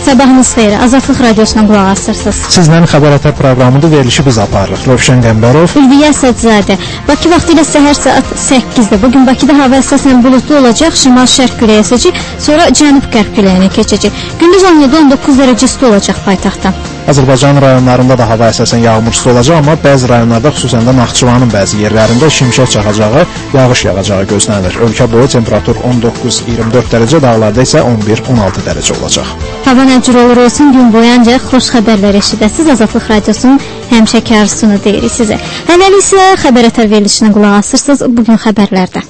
Sabahınız xeyir, Azadlıq Radiosuna qulaq asırsınız. Sizlərin xəbər proqramında verilişi biz aparırıq. Rövşən Qəmbərov, Ülviyə Sədzadə. Bakı vaxtı ilə səhər saat 8-də. Bugün Bakıda hava əsasən bulutlu olacaq, şimal-şərq küləyi əsəcək, sonra cənub-qərb küləyinə keçəcək. Gündüz 17-19 dərəcə isti olacaq paytaxtda. Azərbaycan rayonlarında da hava əsasən yağmursuz olacaq, amma bəzi rayonlarda, xüsusən də Naxçıvanın bəzi yerlərində şimşək çaxacağı, yağış yağacağı gözlənilir. Ölkə boyu temperatur 19-24 dərəcə, dağlarda isə 11-16 dərəcə olacaq. Hava nə cür olur olsun, gün boyu ancaq xoş xəbərlər eşidəsiz. Azadlıq Radiosunun həmişəkarsını deyirik sizə. Hələlik isə xəbər ətər verilişinə qulaq asırsınız bugün xəbərlərdə.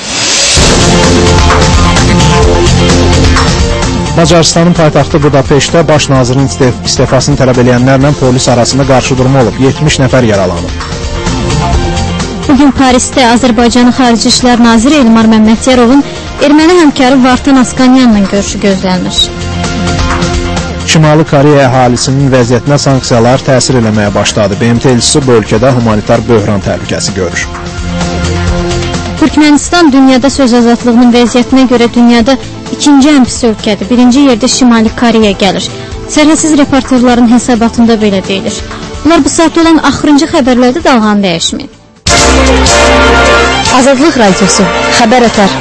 Macarıstanın paytaxtı Budapeştdə baş nazirin istefasını tələb edənlərlə polis arasında qarşıdurma olub. 70 nəfər yaralanıb. Bugün Parisdə Azərbaycanın Xarici İşlər Naziri Elmar Məmmədyarovun erməni həmkarı Vartan Askanyanla görüşü gözlənilir. Şimali Koreya əhalisinin vəziyyətinə sanksiyalar təsir eləməyə başladı. BMT elçisi bu ölkədə humanitar böhran təhlükəsi görür. Türkmənistan dünyada söz azadlığının vəziyyətinə görə dünyada ikinci ən pis ölkədir. Birinci yerdə Şimali Koreya gəlir. Sərhədsiz reporterlərin hesabatında belə deyilir. Bunlar bu saat olan axırıncı xəbərlərdə dalğanı dəyişməyin. Azadlıq Radiosu, xəbər ətər.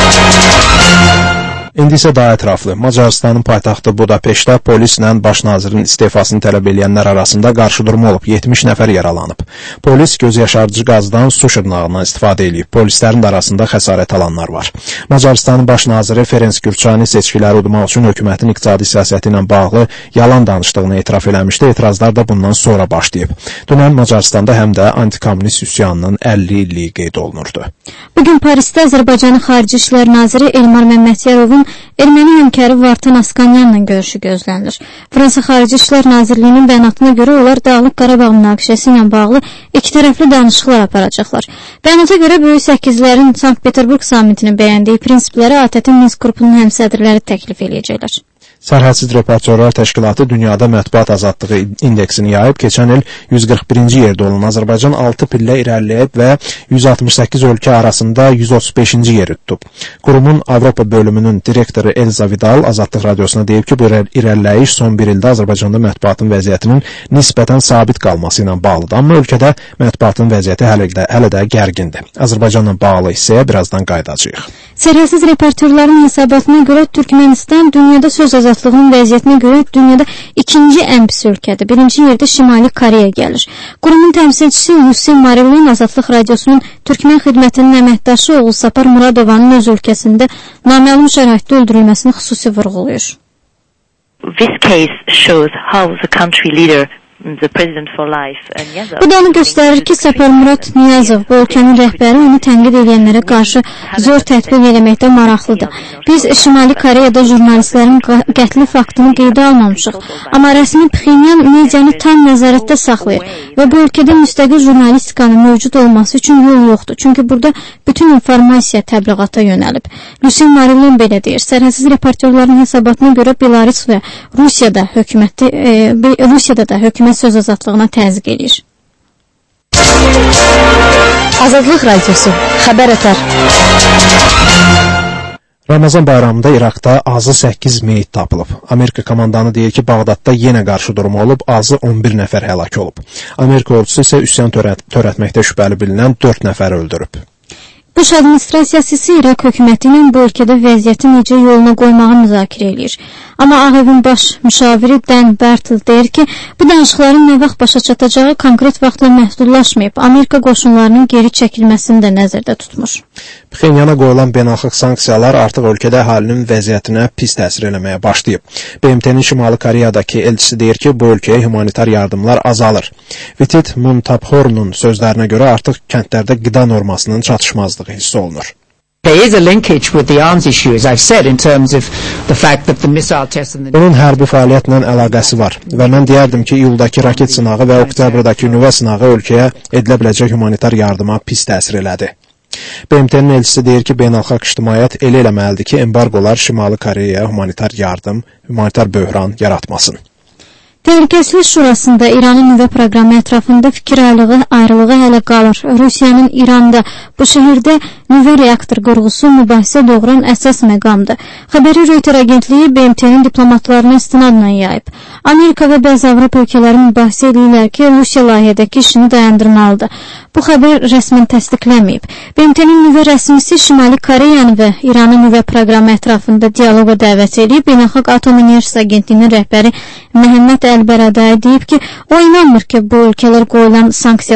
İndi isə daha ətraflı. Macarıstanın paytaxtı Budapeştdə polislə baş nazirin istefasını tələb edənlər arasında qarşıdurma olub. 70 nəfər yaralanıb. Polis gözyaşarıcı qazdan su şırnağından istifadə edib. Polislərin arasında xəsarət alanlar var. Macarıstanın baş naziri Ferenc Gürçani seçkiləri udmaq üçün hökumətin iqtisadi siyasəti ilə bağlı yalan danışdığını etiraf eləmişdi. Etirazlar da bundan sonra başlayıb. Dünən Macarıstanda həm də antikomünist üsyanının 50 illiyi qeyd olunurdu. Bugün Parisdə Azərbaycanın Xarici İşlər Naziri Elmar Məmmədyarovun erməni həmkarı Vartan Askanyanla görüşü gözlənilir. Fransa Xarici İşlər Nazirliyinin bəyanatına görə onlar Dağlıq Qarabağ münaqişəsi ilə bağlı iki tərəfli danışıqlar aparacaqlar. Bəyanata görə Böyük Səkizlərin Sankt-Peterburq samitinin bəyəndiyi prinsipləri ATƏT-in Minsk qrupunun həmsədrləri təklif edəcəklər. Sərhədsiz Reportyorlar Təşkilatı dünyada mətbuat azadlığı indeksini yayıb, keçən il 141-ci yerdə olan Azərbaycan 6 pillə irəliləyib və 168 ölkə arasında 135-ci yeri tutub. Qurumun Avropa bölümünün direktoru Elza Vidal Azadlıq Radiosuna deyib ki, bu irəliləyiş son bir ildə Azərbaycanda mətbuatın vəziyyətinin nisbətən sabit qalması ilə bağlıdır. Amma ölkədə mətbuatın vəziyyəti hələ də gərgindir. Azərbaycanla bağlı hissəyə birazdan qayıdacağıq. Sərhədsiz Reportyorların hesabatına görə Türkmənistan dünyada söz azadlığının vəziyyətinə görə dünyada ikinci ən pis ölkədir. Birinci yerdə Şimali Koreya gəlir. Qurumun təmsilçisi Yusin Marilin Azadlıq Radiosunun Türkmen xidmətinin əməkdaşı oğlu Sapar Muradovanın öz ölkəsində naməlum şəraitdə öldürülməsini xüsusi vurğulayır. This case shows how the country leader Bu da onu göstərir ki, Sapar Murad Niyazov, bu ölkənin rəhbəri, onu tənqid edənlərə qarşı zor tətbiq eləməkdə maraqlıdır. Biz Şimali Koreyada jurnalistlərin qətli faktını qeydə almamışıq. Amma rəsmi Pxenyan medianı tam nəzarətdə saxlayır və bu ölkədə müstəqil jurnalistikanın mövcud olması üçün yol yoxdur. Çünki burada bütün informasiya təbliğata yönəlib. Lusin Marilon belə deyir. Sərhədsiz reportyorların hesabatına görə Belarus və Rusiyada da hökumət söz azadlığına təzyiq edir. Azadlıq Radiosu, xəbər ətər. Ramazan bayramında İraqda azı 8 meyit tapılıb. Amerika komandanı deyir ki, Bağdadda yenə qarşıdurma olub, azı 11 nəfər həlak olub. Amerika ordusu isə üsyan törətməkdə şübhəli bilinən 4 nəfər öldürüb. Bush administrasiyası isə İraq hökuməti ilə bu ölkədə vəziyyəti necə yoluna qoymağı müzakirə edir. Amma Ağ Evin baş müşaviri Dan Bartle deyir ki, bu danışıqların nə vaxt başa çatacağı konkret vaxtla məhdudlaşmayıb, Amerika qoşunlarının geri çəkilməsini də nəzərdə tutmur. Pxenyana qoyulan beynəlxalq sanksiyalar artıq ölkədə əhalinin vəziyyətinə pis təsir eləməyə başlayıb. BMT-nin Şimali Koreyadakı elçisi deyir ki, bu ölkəyə humanitar yardımlar azalır. Vitit Muntabhornun sözlərinə görə artıq kəndlərdə qida normasının çatışmazlığı hiss olunur. There is a linkage with the arms issue, as I've said, in terms of the fact that the missile tests and the... Bunun hərbi fəaliyyətlə əlaqəsi var və mən deyərdim ki, iyuldakı raket sınağı və oktyabrdakı nüvə sınağı ölkəyə edilə biləcək humanitar yardıma pis təsir elədi. BMT-nin elçisi deyir ki, beynəlxalq ictimaiyyət elə eləməlidir ki, embargolar Şimali Koreyaya humanitar yardım, humanitar böhran yaratmasın. Təhlükəsizlik Şurasında İranın nüvə proqramı ətrafında fikir ayrılığı hələ qalır. Rusiyanın İranda bu şəhərdə nüvə reaktor qurğusu mübahisə doğuran əsas məqamdır. Xəbəri Reuters agentliyi BMT-nin diplomatlarına istinadla yayıb. Amerika və bəzi Avropa ölkələri mübahisə edirlər ki, Rusiya layihədəki işini dayandırmalıdır. Bu xəbər rəsmən təsdiqləməyib. BMT-nin nüvə rəsmisi Şimali Koreyanı və İranın nüvə proqramı ətrafında dialoqa dəvət edib. Beynəlxalq Atom Enerjisi Agentliyinin rəhbəri Məhəmməd Əlbəradai deyib ki, o inanmır ki, bu ölkələrə qoyulan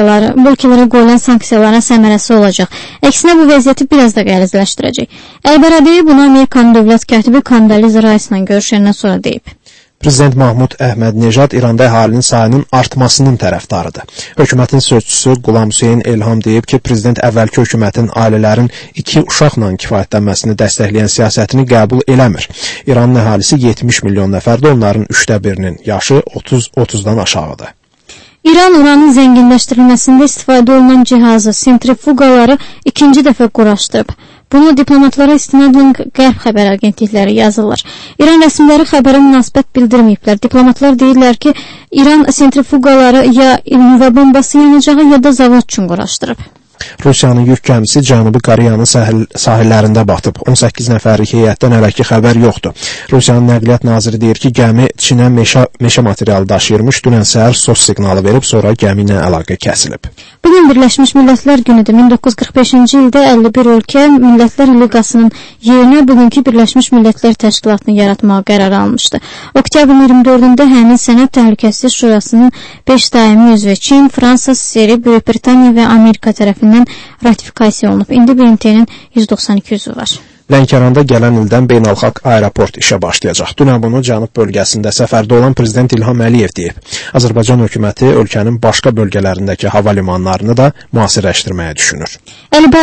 sanksiyaların səmərəsi olacaq. Əksinə bu vəziyyəti biraz da qəlizləşdirəcək. Əlbəradai bunu Amerikanın dövlət katibi Condoleezza Rice-la görüşəndən sonra deyib. Prezident Mahmud Əhmədnejad İranda əhalinin sayının artmasının tərəfdarıdır. Hökumətin sözçüsü Qulam Hüseyn Elham deyib ki, prezident əvvəlki hökumətin ailələrin 2 uşaqla kifayətlənməsini dəstəkləyən siyasətini qəbul eləmir. İranın əhalisi 70 milyon nəfərdir, onların 1/3-nin yaşı 30-dan aşağıdır. İran uranın zənginləşdirilməsində istifadə olunan cihazı, sentrifuqaları ikinci dəfə quraşdırıb. Bunu diplomatlara istinadla Qərb xəbər agentlikləri yazırlar. İran rəsmiləri xəbərə münasibət bildirməyiblər. Diplomatlar deyirlər ki, İran sentrifuqaları ya nüvə bombası yanacağı ya da zavod üçün quraşdırıb. Rusiyanın yük gəmisi Cənubi Koreyanın sahillərində batıb. 18 nəfərlik heyətdən hələ ki xəbər yoxdur. Rusiyanın nəqliyyat naziri deyir ki, gəmi Çinə meşə materialı daşıyırmış, dünən səhər SOS siqnalı verib, sonra gəmi ilə əlaqə kəsilib. Bugün Birləşmiş Millətlər günüdür. 1945-ci ildə 51 ölkə Millətlər Liqasının yerinə bugünkü Birləşmiş Millətlər Təşkilatını yaratmağa qərar almışdı. Oktyabrın 24-də həmin sənəd Təhlükəsizlik Şurasının 5 daimi üzvü Çin, Fransa, Seri, Böyük Britaniya və Amerika tərəfindən ratifikasiya olunub. İndi BMT-nin 192 üzvü var. Lənkəranda gələn ildən beynəlxalq aeroport işə başlayacaq. Dünən bunu Cənub bölgəsində səfərdə olan Prezident İlham Əliyev deyib. Azərbaycan hökuməti ölkənin başqa bölgələrindəki hava limanlarını da müasirləşdirməyə düşünür.